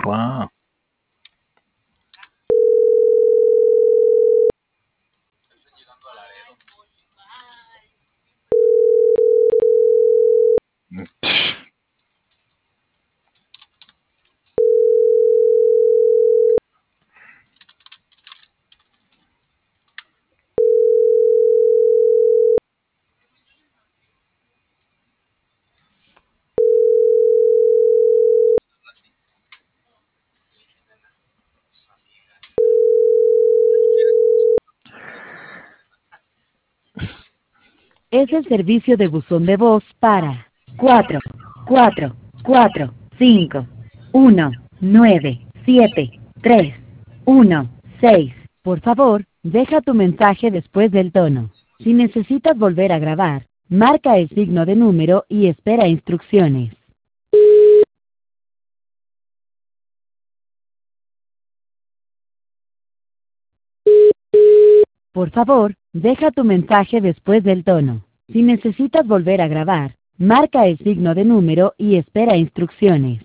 Wow. Es el servicio de buzón de voz para 4 4 4 5 1 9 7 3 1 6. Por favor, deja tu mensaje después del tono. Si necesitas volver a grabar, marca el signo de número y espera instrucciones. Por favor, deja tu mensaje después del tono. Si necesitas volver a grabar, marca el signo de número y espera instrucciones.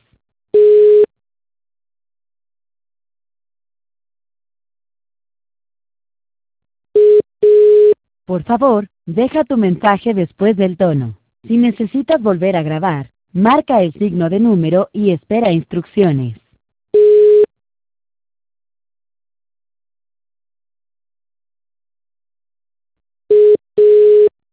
Por favor, deja tu mensaje después del tono. Si necesitas volver a grabar, marca el signo de número y espera instrucciones.